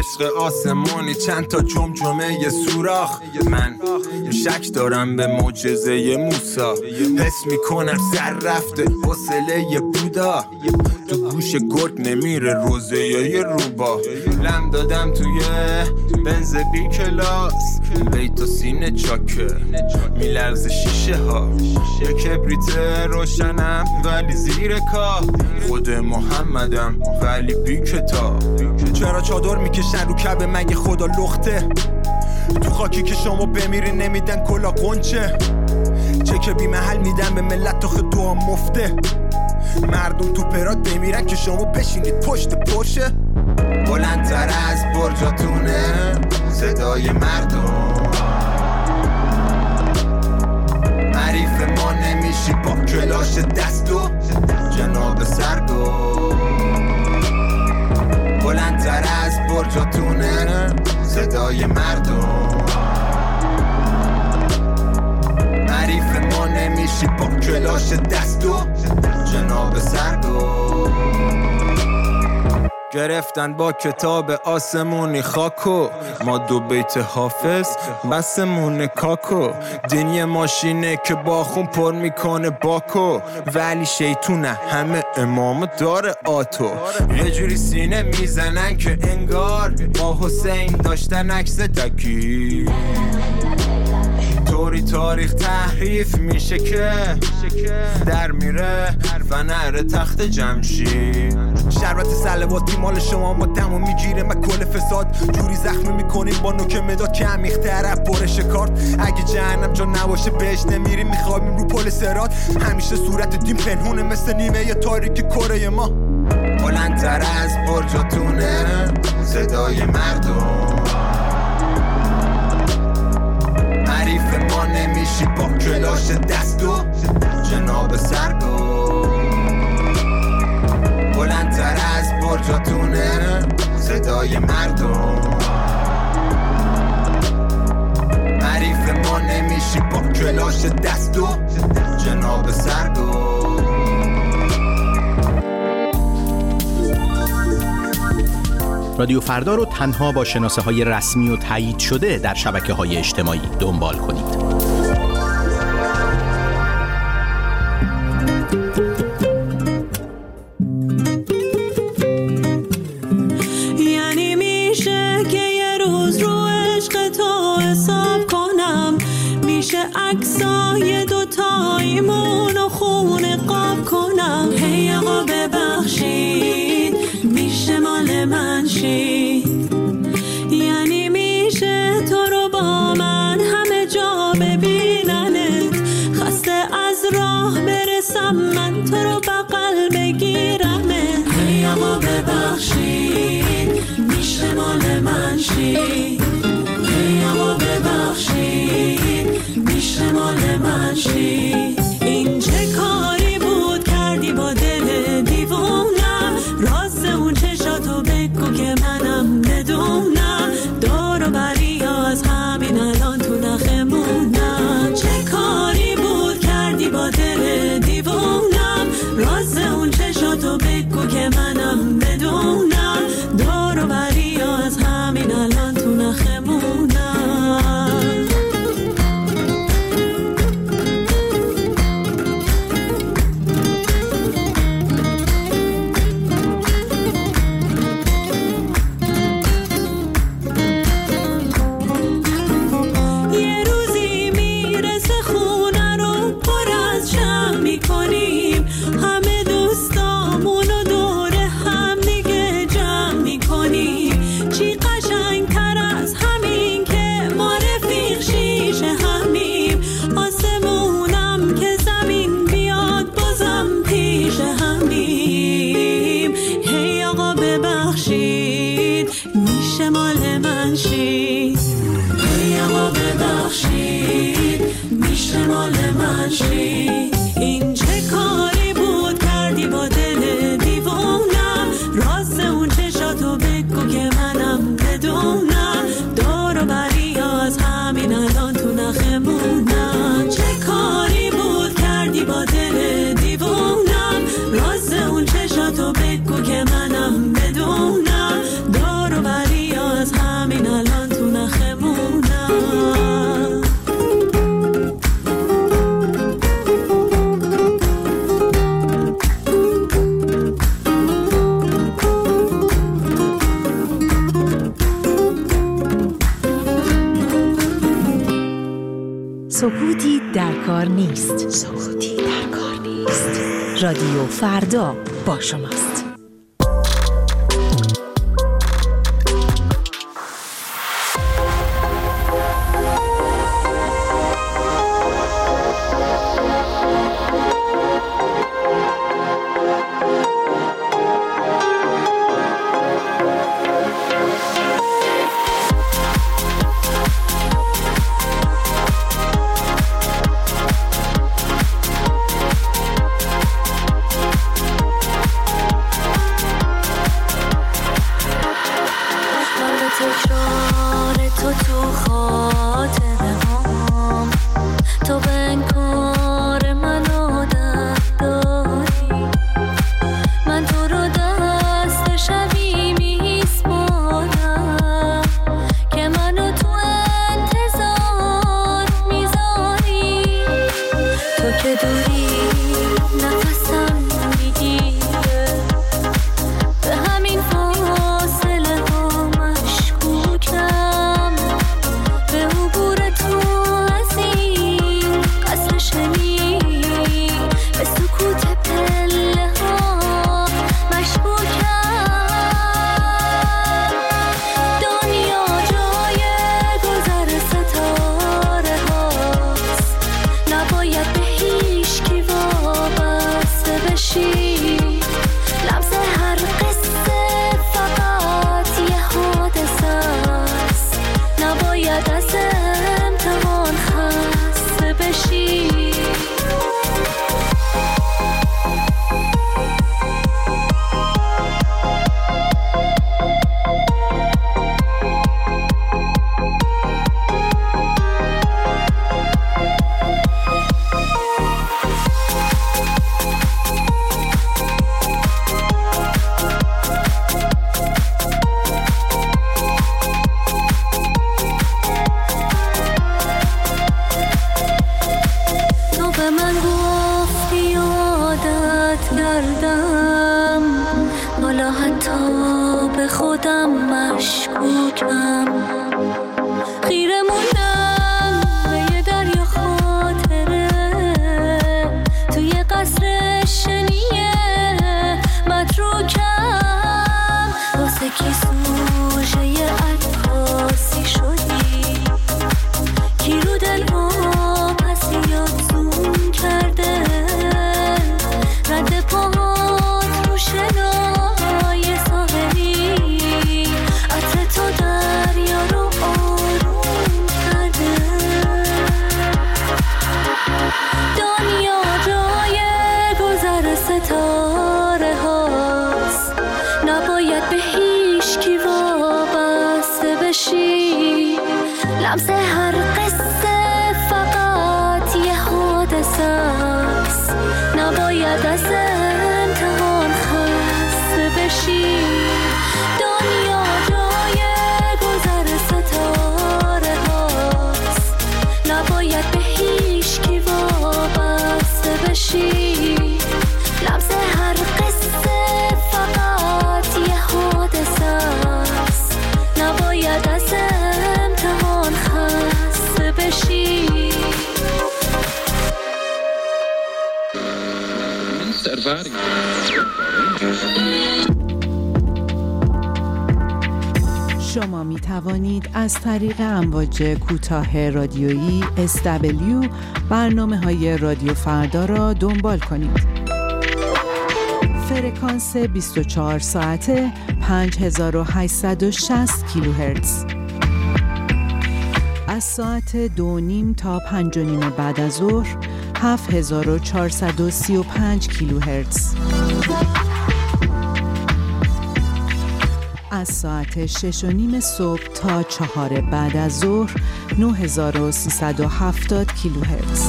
عشق آسمانی چند تا جمجمه یه سوراخ. من شک دارم به معجزه موسی، حس میکنم سر رفته حوصله یه بودا، تو گوش گرگ نمیره روزه یه روبا. لم دادم توی بنز بی کلاس، بیت و سینه چاکه میلرز شیشه ها، یه کبریت روشنم ولی زیر کاه، خود محمدم ولی بی کتاب. چرا چادر میکشن رو کعبه مگه خدا لخته؟ تو خاکی که شما بمیری نمیدن کلا قنچه، چک بی محل میدن به ملت تا دعا مفته. مردم تو پرات بمیرن که شما بشینید پشت پرشه. بلندتر از برجاتونه صدای مردم، حریف ما نمیشی با کلاش دست و جناب سرگو. بلندتر از برجاتونه صدای مردم، حریف ما نمیشی با کلاش دست و جناب سرگو. گرفتن با کتاب آسمونی خاکو، ما دو بیت حافظ بسمون کاکو. دینی ماشینه که با خون پر میکنه باکو، ولی شیطونه همه امام داره آتو. یه جوری سینه میزنن که انگار با حسین داشتن عکس تکی، طوری تاریخ تحریف میشه که در میره فنر تخت جمشید. شربت سلواتی مال شما ما دمو میگیره من کل فساد، جوری زخمی میکنیم با نوک مداد که عمیق طرف برش کارت. اگه جهنم جا نباشه بهش نمیریم، میخوابیم رو پل صراط. همیشه صورت دین پنهونه مثل نیمه تاریکی کره ما. بلندتر از برجاتونه صدای مردم، حریف ما نمیشی با کلاش دست و جناب سرگو. بلندتر از برجاتونه صدای مردم، حریف ما نمیشی با کلاش دست و جناب سرگو. رادیو فردا رو تنها با شناسه‌های رسمی و تایید شده در شبکه‌های اجتماعی دنبال کنید. یعنی میشه که یه روز رو عشق تو حساب کنم، میشه عکسای دوتاییمون و خون قاب کنم. هی آقا ببخشید میشه مال من شید، یعنی میشه تو رو با من همه جا ببیننت، خسته از راه برسم من تو رو بغل بگیرمت. هی آقا ببخشید میشه مال من شید، هی آقا ببخشید میشه مال من شید. این چه کاری بود کردی با دل دیوونم، راز اون چشاتو بگو که منم بدونم، دور و بری از همین الان تو نخمونم. چه کاری بود کردی با دل دیوونم، راز اون چشاتو بگو که منم بدونم، دور و بری از همین الان تو نیست. سکوتی در کار نیست. رادیو فردا با شماست. لمس هر قصه فقط یه حادثه است، نباید از امتحان خسته بشی. دنیا جای گذر ستاره هاست، نباید به هیچ کی وابسته بشی. لمس هر قصه فقط یه حادثه است، نباید از امتحان خسته بشی. شما می توانید از طریق امواج کوتاه رادیویی SW برنامه‌های رادیو فردا را دنبال کنید. فرکانس 24 ساعته 5860 کیلوهرتز. از ساعت 2:30 تا 5:30 بعد از ظهر 7435 کیلوهرتز. از ساعت 6:30 صبح تا 4 بعد از ظهر 9370 کیلوهرتز.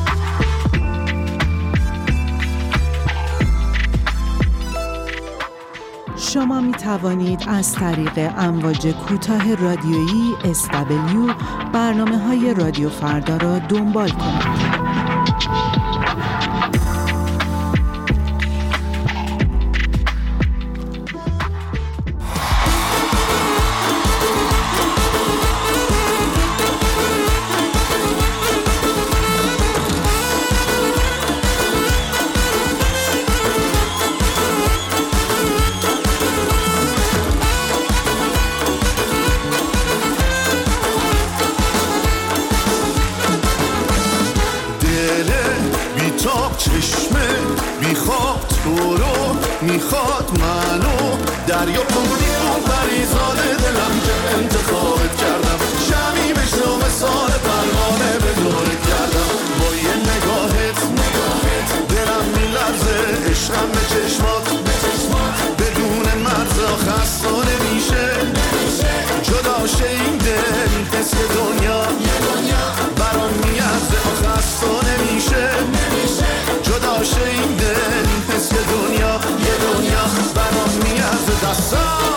شما می توانید از طریق امواج کوتاه رادیویی SW برنامه‌های رادیو فردا را دنبال کنید. میخواد منو دریا کنی اون پریزاد دلم که انتخابت کردم شمی بشو مثال پروانه به دورت کردم با یه نگاهت دلم میلرزه عشقم به چشمات بدون مرزا خسته نمیشه جدا شه این دل حس دنیا برام میارزه خسته نمیشه جدا شه این دل حس دنیا یه دنیا برام میارزه دستم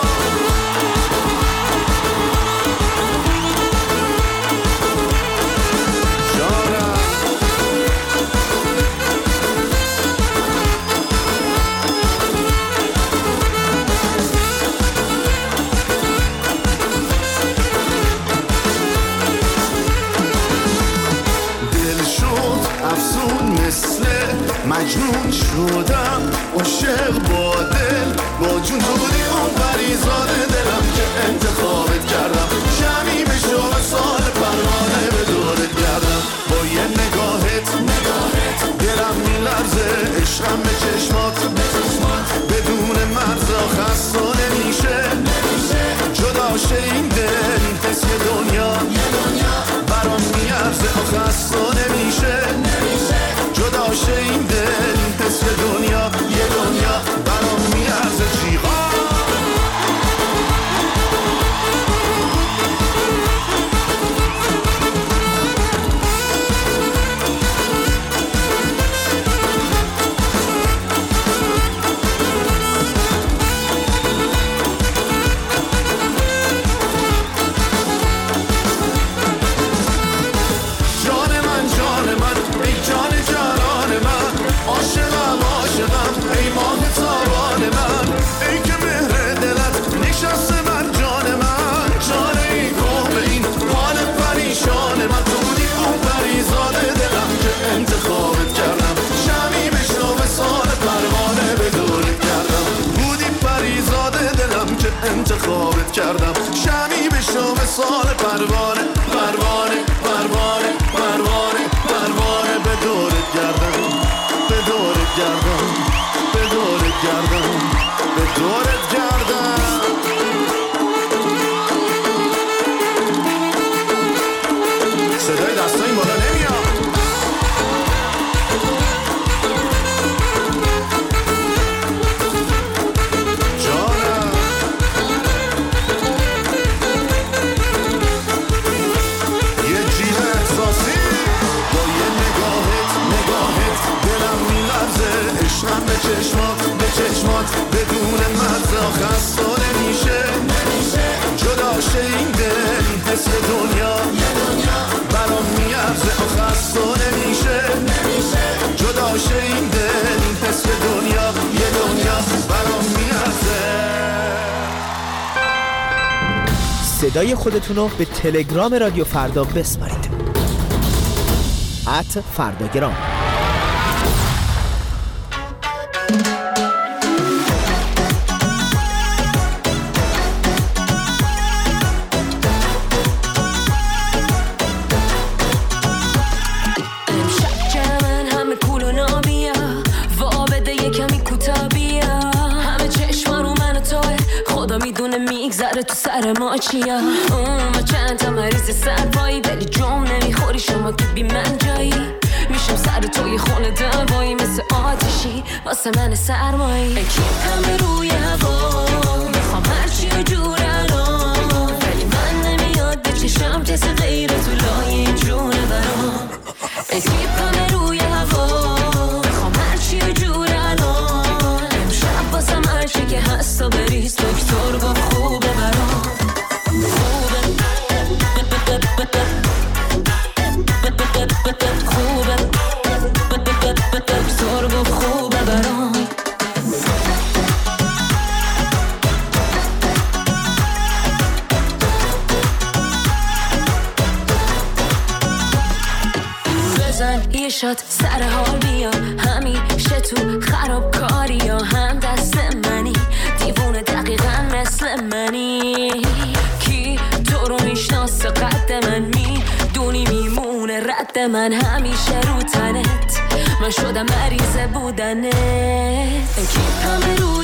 مجنون شدم عاشق با دل با جون تو بودی اون پریزاد دلم که انتخابت کردم شمی بشو سال پروانه به دورت گردم با یه نگاهت دلم میلرزه عشقم به چشمات بدون مرزا خسته نمیشه جدا شه این دل حس دنیا برام میارزه خسته نمیشه جدا شه این دل حس دنیا یه دنیا برام میارزه جیغا انتخابت کردم شمی بشو مثال پروانه پروانه پروانه پروانه پروانه به دورت گردم به دورت گردم به دورت گردم به دورت گردم صدای دستای این بالا نمیاد به چشمات بدون مرزا خسته نمیشه جدا شه این دل حس دنیا برام میارزه خسته نمیشه جدا شه این دل حس دنیا یه دنیا برام میارزه. صدای خودتونو به تلگرام رادیو فردا بسپارید @فرداگرام. تو سر ما چیا ما چند تا مریض سرپایی ولی جام نمیخوری شما که بی من جایی میشم سر توی خونه دوایی مثل آتشی واسه من سرمایی کیپم روی هوا میخوام هرچی و جور الان ولی من نمیاد به چشم کسی غیر تو لای جونه برام کیپم روی هوا میخوام هرچی و جور الان امشب واسه هرچی که هست و بریز دکتر گفت خوبه برام دکتر گفت خوبه برام بزن یه شات سر حال بیا همیشه تو خرابکاری یا هم دست منی دیوونه دقیقا مثل منی کی تو رو میشناسه قد من میدونی میمونه رد من همیشه رو تنت من شدم مریض بودنت کی همه روی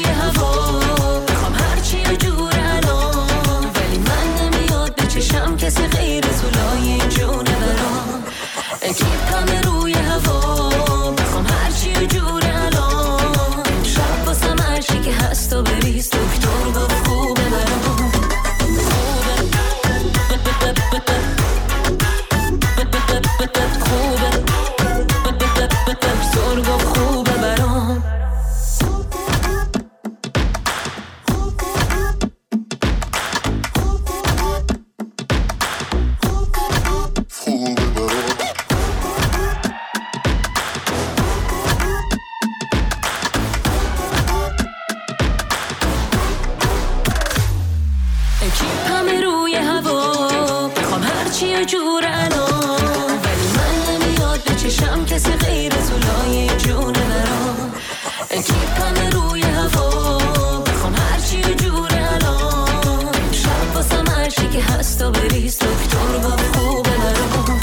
جور الان، ولی من نمیاد به چشم کسی غیر تو لایه جون برام. کیپم روی هوا بخوام هرچی جور الان، شب واسم هرچی که هست و بریز دکتر با خوبه برام.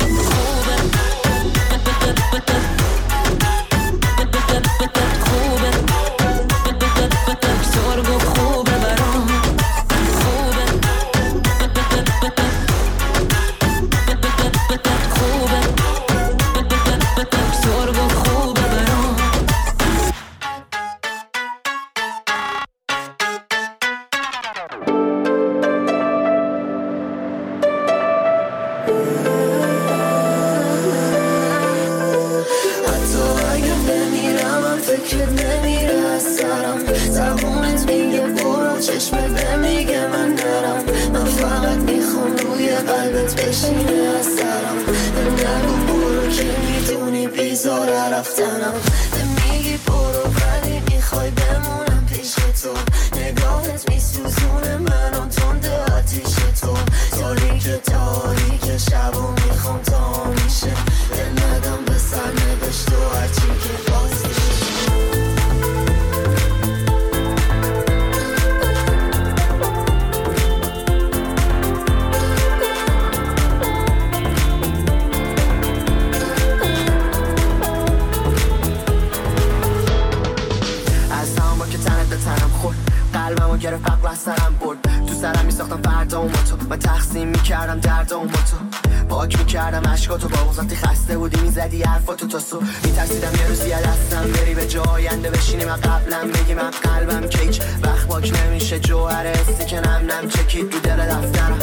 میترسیدم یه روزی دستم بری به جاینده بشینی من قبلم بگی من قلبم که هیچ وقت باک نمیشه جوهر حسی که نم نم چکید تو دل دفترم.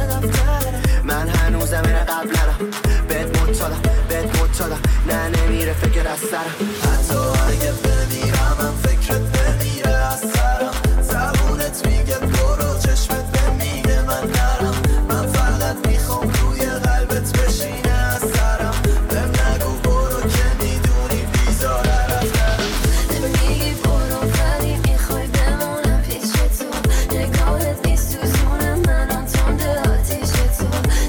من هنوزم اینه قبلنم بهت مطالم نه نمیره فکر از سرم. حتی اگه بمیرم من فکرت نمیره از سرم. زبونت میگه برو چشمت نمیگه من نرم. من فقط میخوام روی قلبت بشینه از سرم. بهم نگو برو که میدونی بیزار رفتم. نمیگی برو ولی میخوای بمونم پیش تو. نگاهت میسوزونه منم تنده آتیش تو.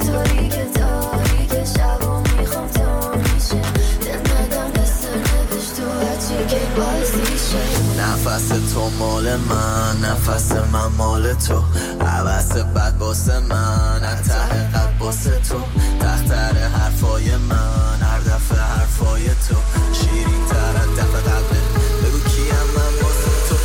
تاریک شب و میخوام تا میشه. دلمدم به سرنوش تو هرچی که بازیشه. نفس تو مال من نفس من مال تو. عوض بد باسه من ته قد باسه تو. تختر حرفای من هر دفعه حرفای تو. شیرین تر از دفعه قلبه بگو کیم من باسه تو.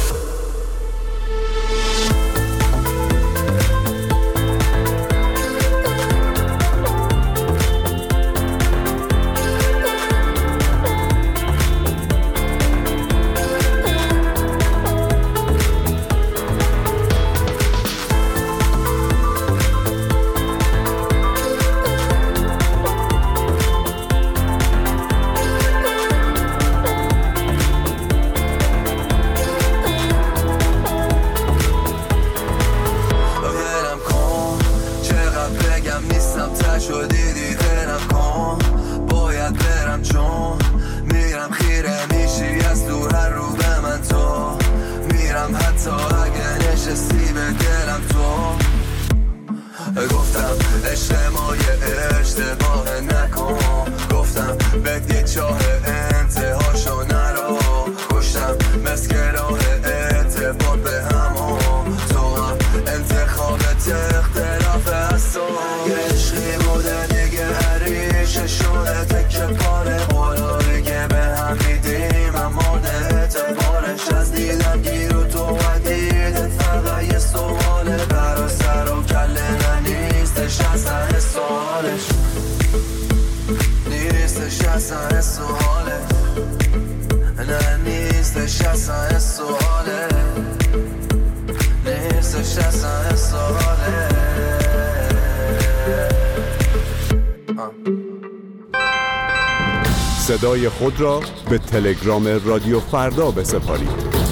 صدای خود را به تلگرام رادیو فردا بسپارید.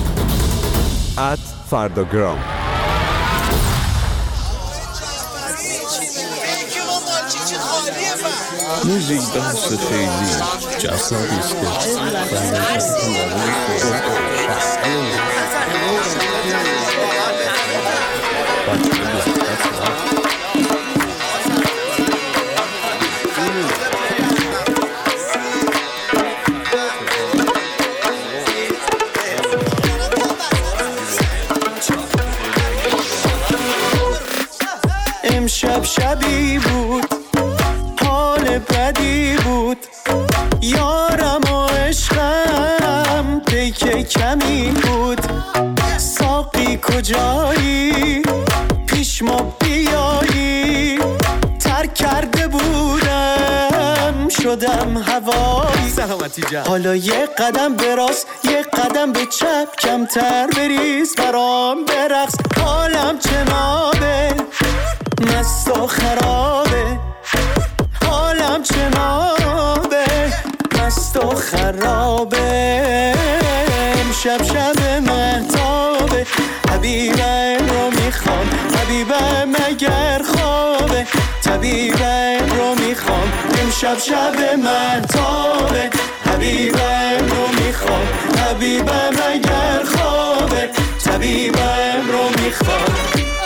@فرداگرام. موزیک بحث خیلی جذابی است که امشب شبی بود حال بدی بود یارم و عشقم پیک کمی بود ساقی کجایی پیش ما بیایی ترک کرده بودم شدم هوایی سلامتی جان. حالا یه قدم به راست یه قدم به چپ کمتر بریز برام برقص حالم جنابه مست و خرابه حالم جنابه مست و خرابه امشب شب مهتابه حبیبم رو میخوام حبیبم اگر خوابه طبیبم رو میخوام امشب شب مهتابه حبیبم رو میخوام حبیبم اگر خوابه طبیبم رو میخوام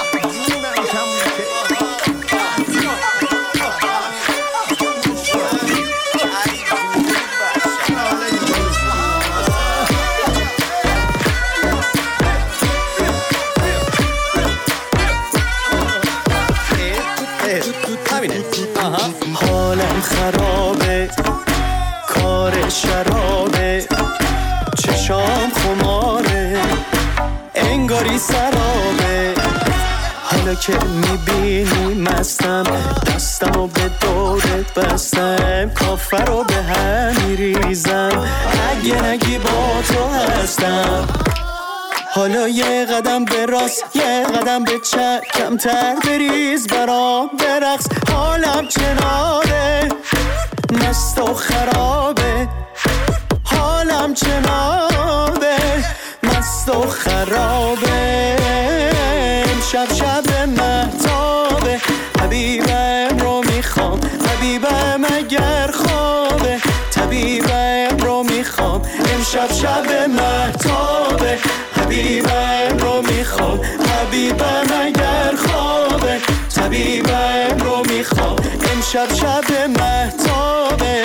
حالم خرابه کار شرابه چشام خماره انگاری سرابه حالا که میبینی مستم دستمو به دورت بستم کافر رو به هم میریزم اگه نگی با تو هستم حالا یه قدم به راست یه قدم به چپ کمتر بریز برام برقص حالم جنابه مست و خرابه حالم جنابه مست و خرابه امشب شب مهتابه حبیبم رو میخوام حبیبم اگر خوابه طبیبم رو میخوام امشب شب مهتابه حبیبم رو میخوام حبیبم اگر خوابه طبیبم رو میخوام امشب شب مهتابه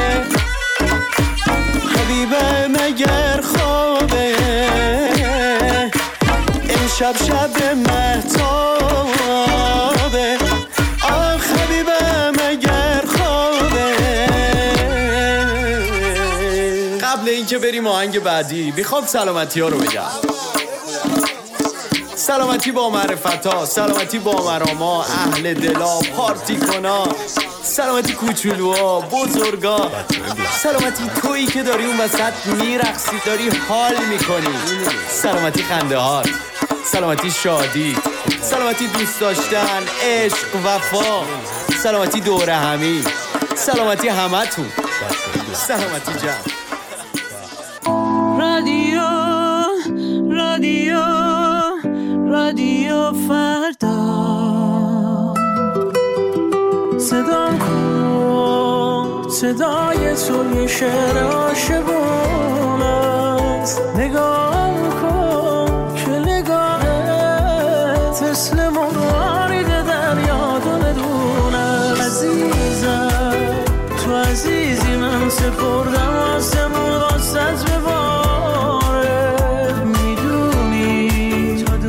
حبیبم اگر خوابه امشب شب مهتابه آخ حبیبم اگر خوابه. قبل اینکه بریم آهنگ بعدی میخوام سلامتی ها رو بگم. سلامتی با معرفتا، سلامتی با مراما، اهل دلا، پارتی کنا، سلامتی کوچولوها، بزرگا، سلامتی تویی که داری اون وسط میرقصی داری حال میکنی، سلامتی خنده هات، سلامتی شادی، سلامتی دوست داشتن، عشق، وفا، سلامتی دوره همی، سلامتی همتون، سلامتی جمع. رادیو رادیو رادیو فردا صدام کن صدای تو یه شعر عاشقون است نگاه کن که نگاهت مثل مرغ دریا دونه عزیزم تو عزیزی من سپردم آسمون واسط بباره میدونی تا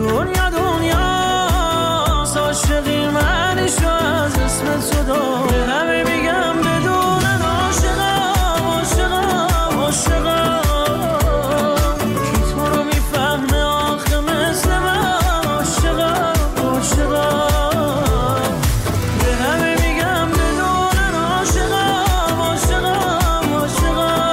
دنیا عاشقی منشو از اسم تو داره همه میگم بدونن عاشقم عاشقم عاشقم کی تو رو میفهمه آخه مثل من عاشقم عاشقم به همه میگم بدونن عاشقم عاشقم عاشقم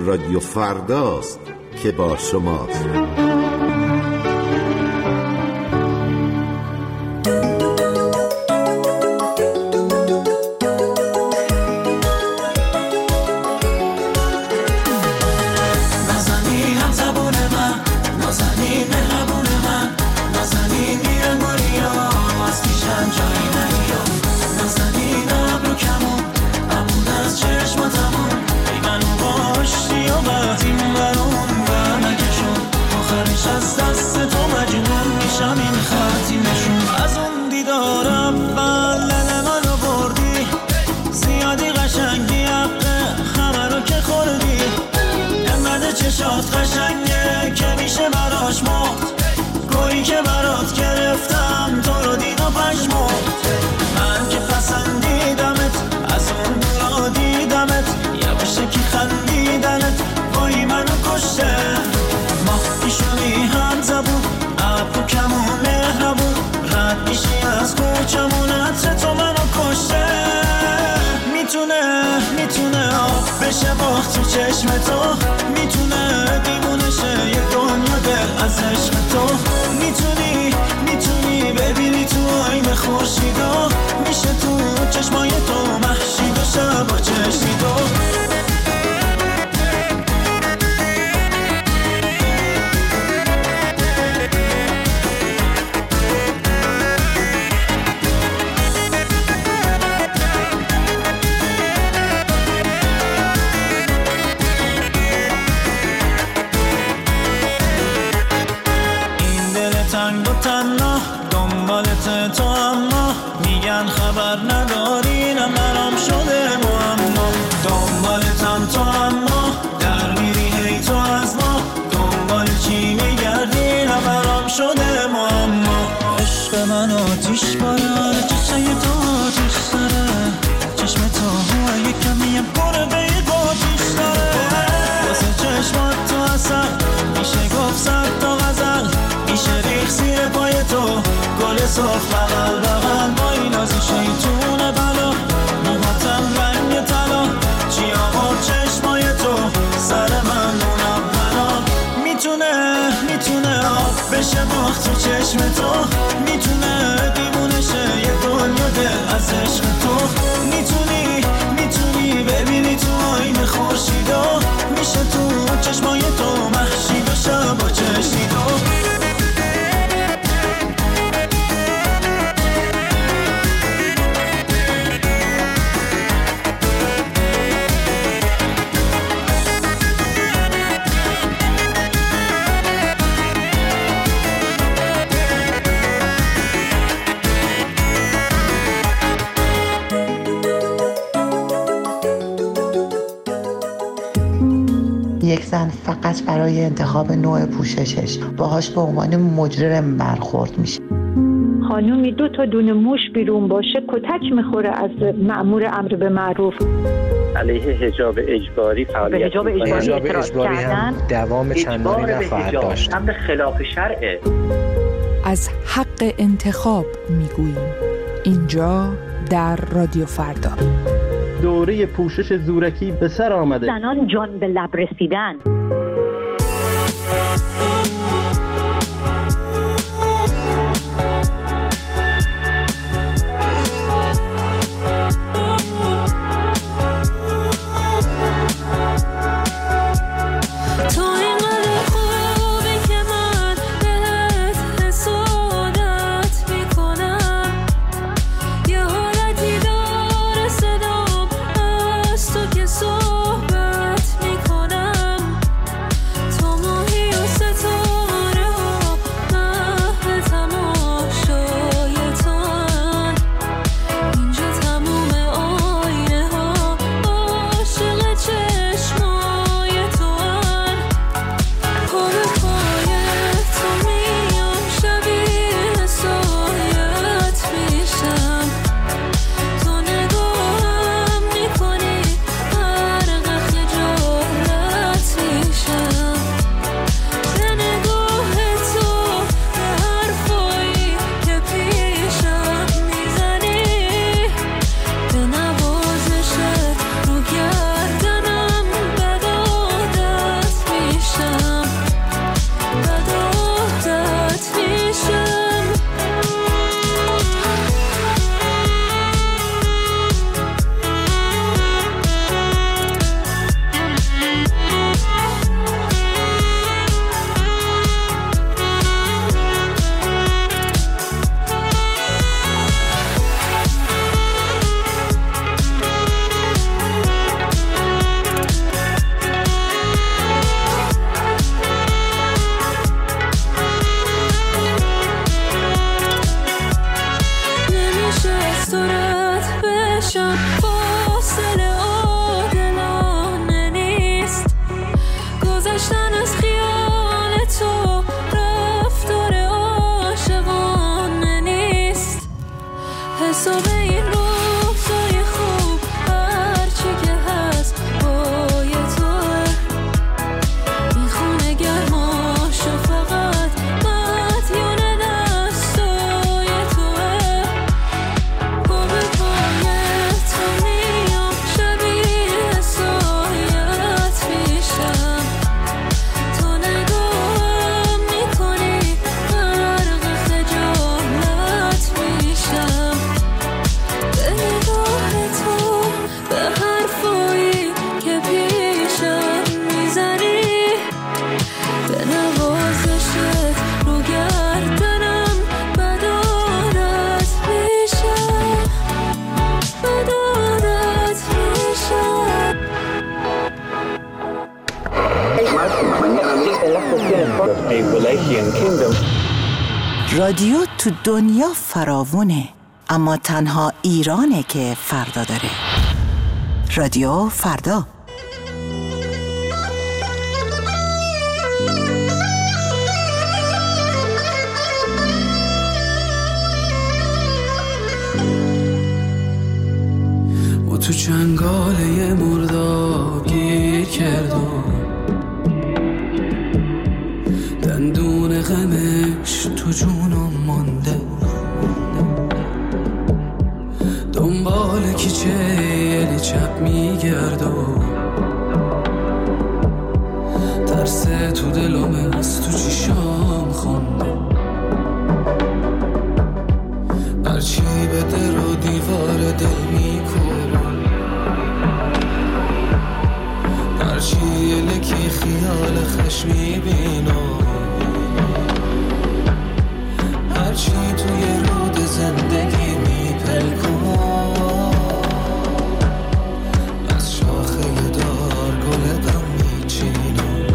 رادیو فرداست که با شماست. قشنگه که میشه براش مرد، گویی که برات گرفتم تو رو دید و پشمرد. من که پسندیدمت از اون دورا دیدمت، یواشکی خندیدنت وای منو کشته. ما ایشونی هم زبون ابرو کمون مهربون، رد میشی از کوچمون عطر تو منو کشته. میتونه آب بشه باخت تو چشم تو، میتونه دیوونه شه یه دنیا دل از عشق تو. میتونی ببینی تو آینه خورشیدو، میشه تو چشمای تو مهشید و شبا چشیدو. دنبالت تو اما میگن خبر نداری، نه برام شده معما. دنبالتم تو اما در میری هی تو از ما، دنبال چی میگردی نه برام شده معما. عشق من آتیش باره، چشای تو آتیش داره، چشم تو هوای کمیم کنه به یه آتیش داره. واسه چشمات تو اصل میشه گفت صد تا غزل، میشه ریخ زیر پای تو گل سرخ بغل بغل. با این نازی شیطون بلا، موهاتم رنگ طلا، چی آورد چشمای تو سر من اونم بلا. میتونه آب بشه باخت تو چشم تو، میتونه دیوونه شه یه دنیا دل از عشق تو. میتونی ببینی تو آینه خورشیدو، میشه تو چشمای تو مهشید و شبا چشیدو. یک زن فقط برای انتخاب نوع پوششش باهاش به عنوان مجرم برخورد میشه. خانومی 2 تا دونه موش بیرون باشه کتک میخوره از مأمور امر به معروف. علیه حجاب اجباری فعالیت به حجاب اجباری هم دوام چندانی نخواهد داشت. امر خلاف شرعه. از حق انتخاب میگوییم اینجا در رادیو فردا. دوره پوشش زورکی به سر آمده. زنان جان به لب رسیدن. صحبت میکنم نقشم فاصله عادلانه نیست. گذشتن از خیال تو رفتار عاشقانه نیست. حساب این روزای خوب هرچی که هست پای توه. این خونه گرماشو فقط مدیون دستای توه. پا به پای تو میام شبیه سایت میشم. تو نگاهم میکنی غرق خجالت میشم. به نگاه تو به حرفایی که پیشم میزنی. به نوازشت رو گردنم بد عادت میشم. بد عادت میشم. رادیو تو دنیا فراوونه، اما تنها ایرانه که فردا داره. رادیو فردا. و تو چنگاله مرداب گیر کردم، دندون غمش تو جونم مانده. دنبال کیچه چپ میگردم، ترس تو دلم از تو چیشام خونده. هرچی به در و دیوار دل میکنم، هرچی یلکی خیال خش میبینم، هرچی توی رود زندگی میپلکم. از شاخه دار گل غم میچینم.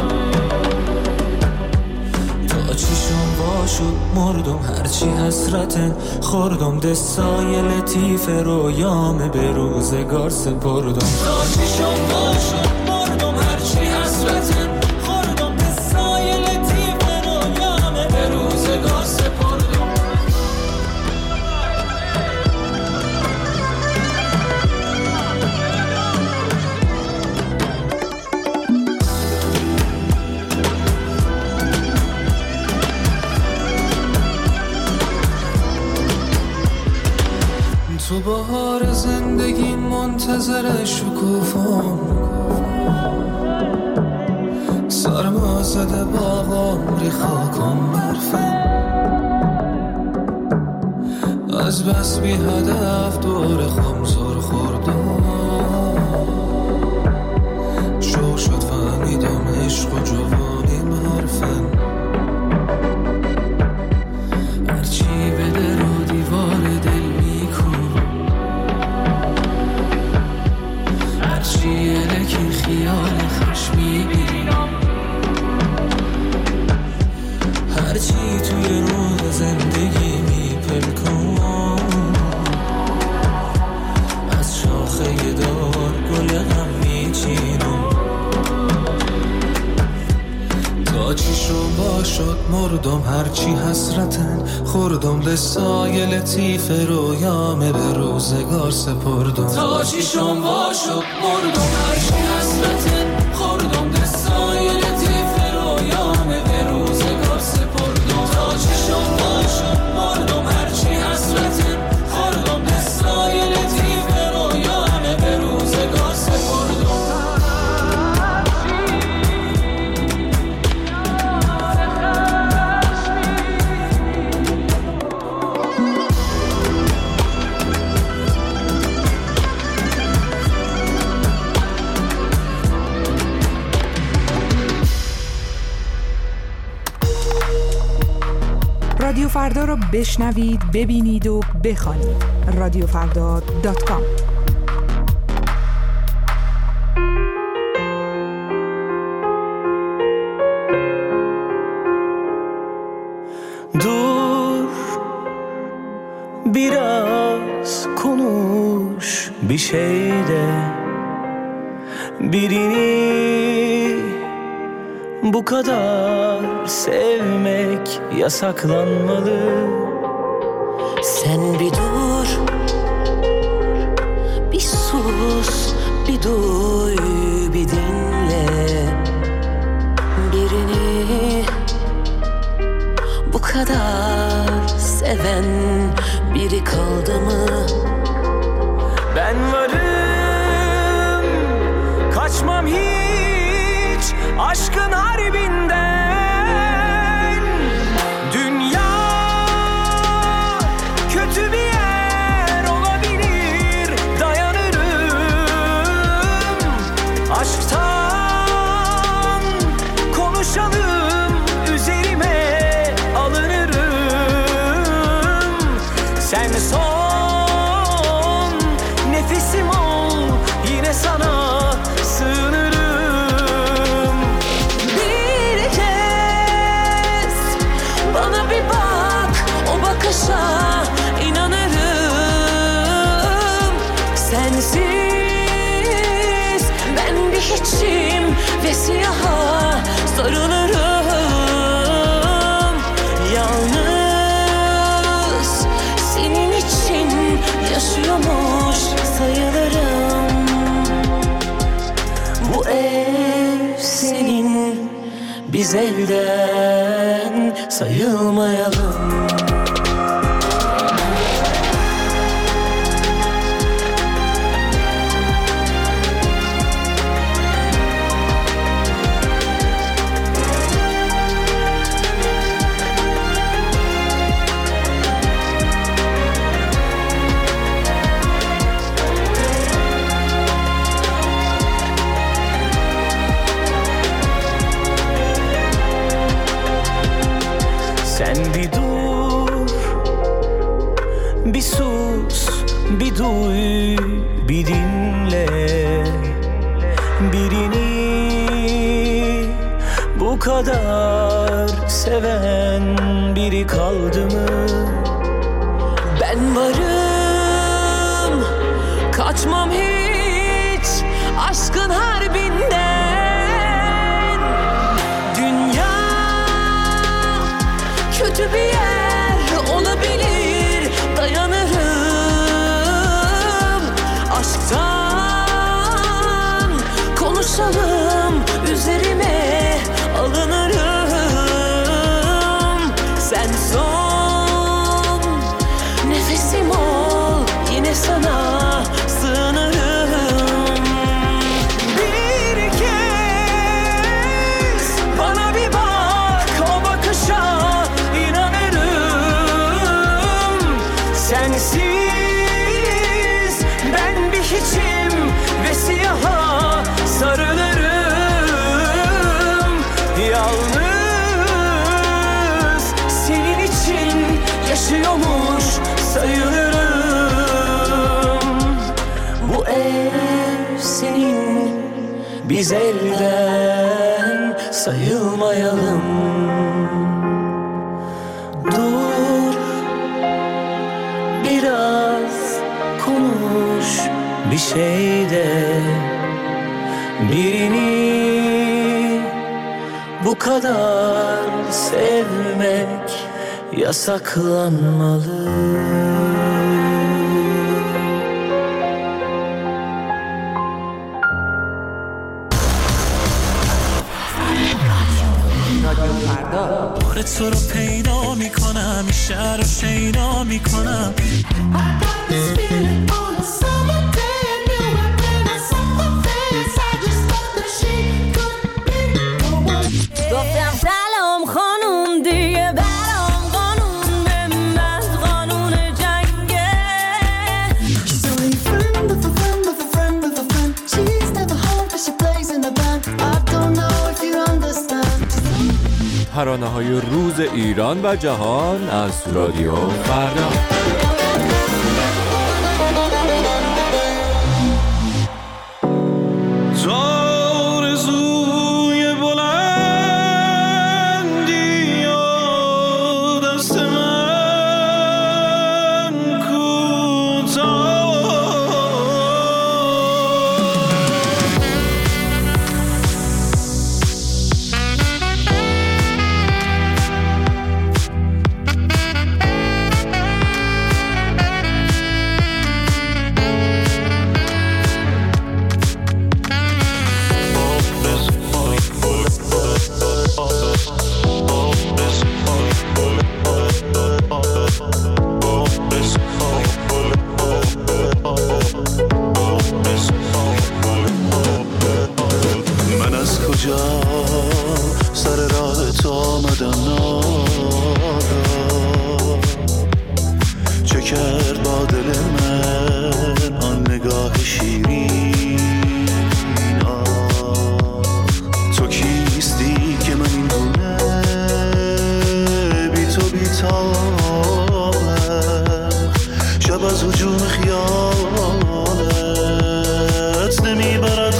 تا چیشم باشد مردم، هرچی حسرتن خوردم. دستای لطیف رویام به روزگار سپردم. تا چیشم باشد مردم، هرچی حسرتن خوردم. دستای لطیف رویام به روزگار سپردم. تو بهار زندگی منتظر شکوفام، سرما زده باغام ری خاکم برفم. از بس بی هدف دور خم زور خوردم. شوق شد فهمیدم عشق و جوانیم حرفن. هرچی به در و دیوار دل یلکی خیال خوش میبینم، هرچی توی روح زندگی میپلکم. از شاخه دار گل غم میچینم. تا چیشم باشد مردم، هرچی حسرتن خوردم. دستای لطیف رویامه به روزگار سپردم. تا چیشم باشد مردم، هرچی حسرتن خوردم. دستای لطیف رویامه به روزگار سپردم. تا چیشم باشد مردم، هرچی حسرتن خوردم. دستای لطیف رویامه به روزگار سپردم. رادیو فردا را بشنوید، ببینید و بخوانید. رادیوفردا.com. دور بیراز کنوش bir şeyde birini bu kadar sevmek yasaklanmalı. Sen bir dur, bir sus, bir duy, bir dinle. Birini bu kadar seven biri kaldı mı? Ben varım, kaçmam hiç aşkın harbinden. Dünya kötü bir yer olabilir, dayanırım. Aşktan konuşalım, üzerime alınırım. Sen son nefesim ol, yine sana sığınırım. Bir kez bana bir bak, o bakışa inanırım. Sensiz ben bir hiçim ve siyaha sarılırım. Yalnız senin için yaşıyormuş sayılırım. Bu ev senin, biz elden sayılmayalım. Sen bir dur, bir sus, bir duy, bir dinle. Birini bu kadar seven biri kaldı mı? Ben varım, kaçmam hiç aşkın harbinden. Dünya kötü bir yer olabilir, dayanırım. Aşktan konuşalım, üzerime alınırım. Sen son nefesim ol, yine sana sığınırım. Bir kez bana bir bak, o bakışa inanırım. Sensiz ben bir hiçim ve siyaha sarılırım. Yalnız senin için yaşıyormuş sayılırım. Bu ev senin, biz elden sayılmayalım. Dur, biraz konuş bir şeyde. Birini bu kadar sevmek yasaklanmalı. بار تو رو پیدا میکنم، شهر رو شیدا میکنم. گفتم سلام خانوم، دیگه برام قانون به من قانون جنگه. She's only a friend of a friend of a friend of a friend. She's never home but she plays in a band. I don't know if you understand. ترانه‌های روز ایران و جهان از رادیو فردا. خیالت نمیبرد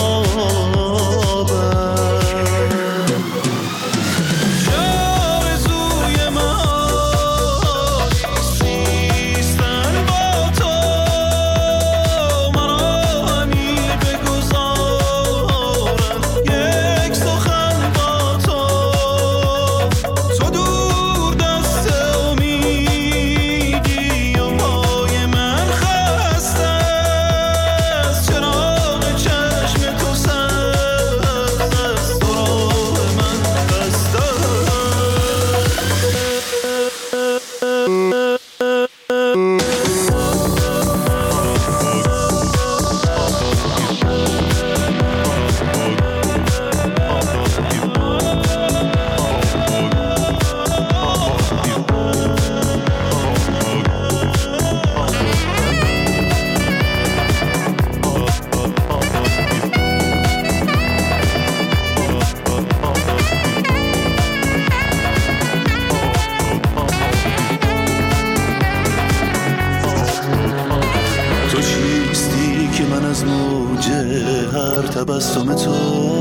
تبسم تو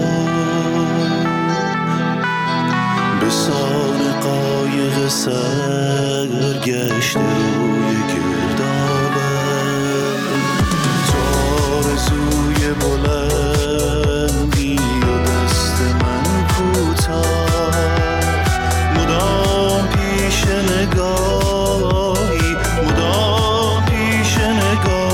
به سان قایق سرگشت روی گردابه تو آرزوی بلندی و دست من کوتاه مدام پیش نگاهی مدام پیش نگاه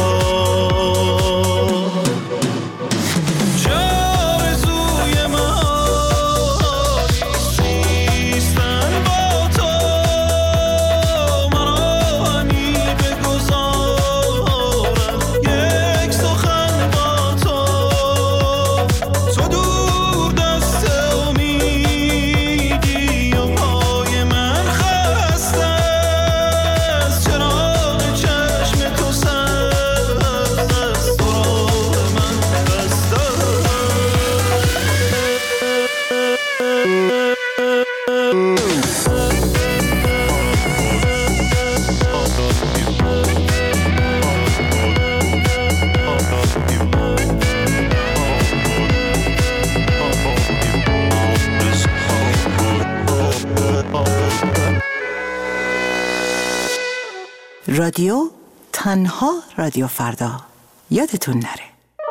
رادیو تنها رادیو فردا یادتون نره.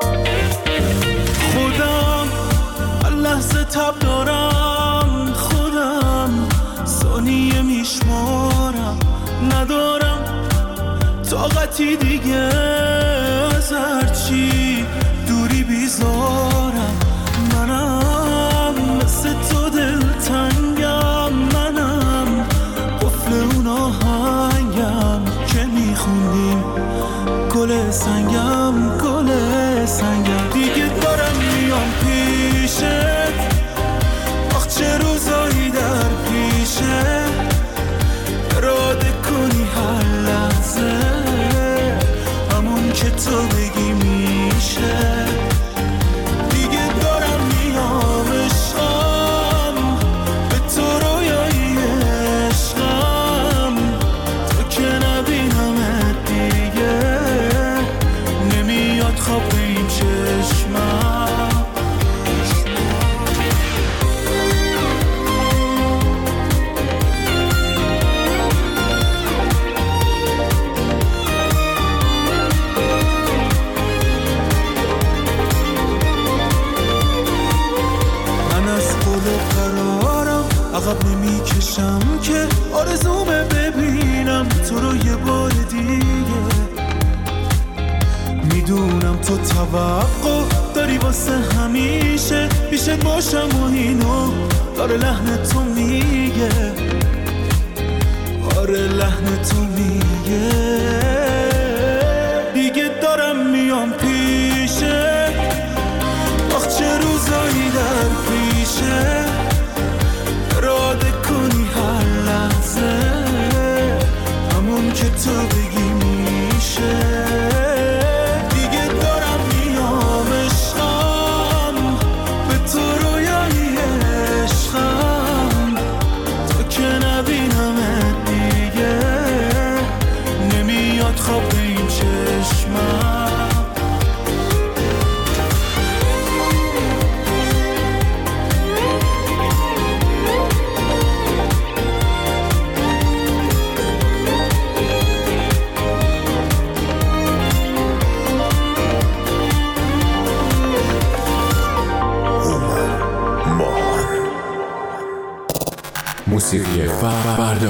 خودم لحظه تب دارم خودم ثانیه میشمارم ندارم طاقتی دیگه از هرچی دوری بیزارم منم مثل تو دلتنگم منم قفل اون آهنگم که میخوندیم گل سنگم گل سنگم دیگه دارم میام پیشت آخ چه روزایی در پیشه اراده کنی هر لحظه همون که تو بگی میشه دیگه دارم میام عشقم به تو رویایی عشقم تو که نبینمت دیگه نمیاد خواب به این چشمم عقب نمی کشم که آرزومه ببینم تو رو یه بار دیگه میدونم تو توقع داری واسه همیشه پیشت باشم و اینو داره لحن تو میگه آره لحن تو میگه دیگه دارم میام پیشه آخ چه روزایی در پیشه اراده کنی هر لحظه همون که تو بگی میشه دیگه دارم میام عشقم به تو رویایی عشقم تو که نبینمت دیگه نمیاد موسیقی فردا.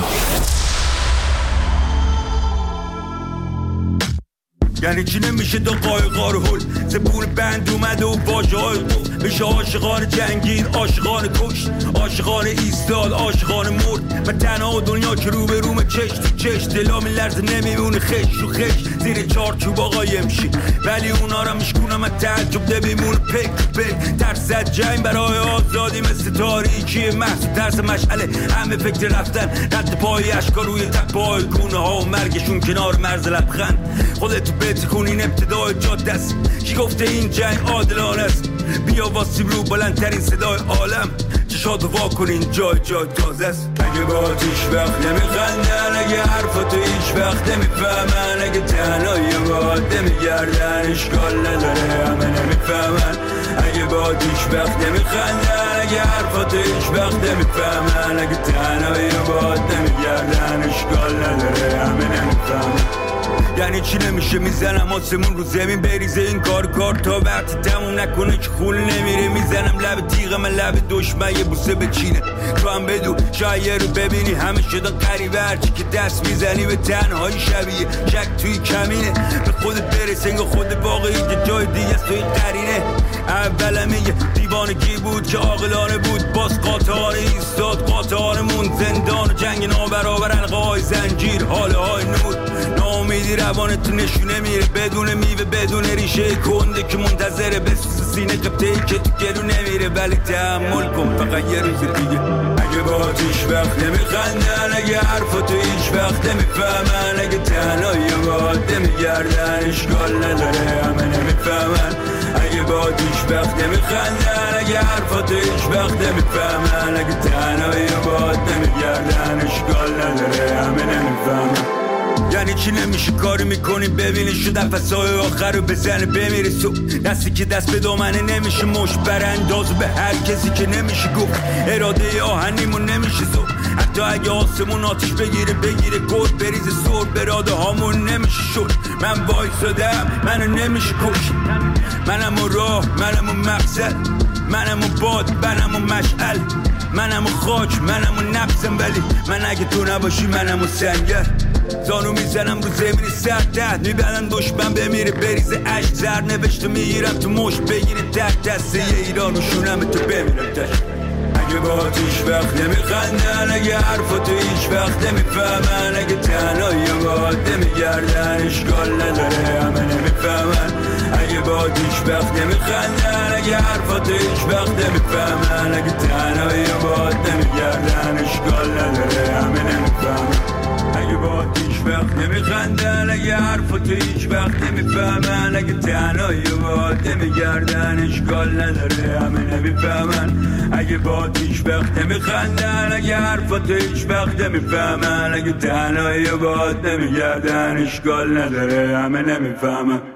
یعنی چی نمیشه دو قایقا رو هل زبون بند اومده و واژه های قفل میشه عاشقان جنگید، عاشقان کشت، عاشقان ایستاد، عاشقان مرد. من تنها دنیا که رو به روم چش تو چش دلا میلرزه نمیمونه خش رو خش زیر چارچوب آقا یمشی، ولی اونا را میشکونم از تعجب نمیمونه پک پک. ترس از جنگ برای آزادی مثل تاریکی محض ترس مشعله همه فکر رفتن رد پای اشکا روی تپای گونه ها و مرگشون کنار مرز لبخند. خودتو بتکن این ابتدای جاده است، کی گفته این جنگ عادلانه است؟ بیا واسیم رو بلندترین صدای عالم چشاتو وا کن این جای تازه است. اگه با هیچ وقت نمیخندن، اگه حرفاتو هیچ وقت نمیفهمن، اگه تنهایی باد نمیگردن اشکال نداره همه نمیفهمن. اگه با هیچ وقت نمیخندن، اگه حرفاتو هیچ وقت نمیفهمن، اگه تنهایی باد نمیگردن اشکال نداره همه نمیفهمن. یعنی چی نمیشه میزنم آسمون رو زمین بریزه این کار تا وقتی تموم نکنه که خون نمیره. میزنم لب تیغ من لب دشمن یه بوسه بچینه تو هم بدو شاید رو ببینی همه شدن قریبه هرچی که دست میزنی به تنهایی شبیه شک توی کمینه. به خودت برس انگار خود واقعی که جای دیگه است توی قرینه. اولم یه دیوانگی بود که عاقلانه بود، باز قاطعانه ایستاد قاطعانمون زندان و جنگ نابرابر حلقه های زنجیر حاله های نور. ناامیدی روانت نشونه میره بدون میوه بدون ریشه کنده که منتظره بسوز سینه قبطه‌ای که تو گلو نمیره، ولی تحمل کن فقط یه روز دیگه. اگه با هیچ وقت نمیخندن، اگه حرفاتو هیچ وقت نمیفهمن، اگه تنهایی باد نمیگردن اشکال نداره همه نمیفهمن. اگه با هیچ وقت نمیخندن، اگه حرفاتو هیچ وقت نمیفهمن، اگه تنهایی باد نمیگردن اشکال نداره همه نمیفهمن. یعنی چی نمیشه کاری میکنی ببینی شد نفسای آخر رو بزنه بمیره سو دستی که دست به دامنه نمیشه مش براندازو به هر کسی که نمیشه گفت اراده آهنیمون نمیشه زو. حتی اگه آسمون آتیش بگیره گل بریزه سر براده هامون نمیشه شد. من وایسادم منو نمیشه کش، منم و راه منم و مقصد، منم و باد منم و مشعل، منم و خاک منم و نفسم، ولی من اگه تو نباشی منم و سنگر. زانو میزنم رو زمین سردت میبندن دشمن بمیره بریزه عشق زر نوشته میگیرم تو مش بگیره تک دسته ایران و شونم تو بمیرم تش. اگه با هیچ وقت نمیخندن، اگه حرفاتو هیچ وقت نمیفهمن، اگه تنهایی باد نمیگردن اشکال نداره همه نمیفهمن. اگه با هیچ وقت نمیخندن، اگه حرفاتو هیچ وقت نمیفهمن، اگه تنهایی باد نمیگردن اشکال نداره همه نمیفهمن. اگه با هیچ وقت نمیخندن، اگه حرفاتو هیچ وقت نمیفهمن، اگه تنهایی باد نمیگردن اشکال نداره همه نمیفهمن. اگه با هیچ وقت نمیخندن، اگه حرفاتو هیچ وقت نمیفهمن، اگه تنهایی باد نمیگردن اشکال نداره همه نمیفهمن.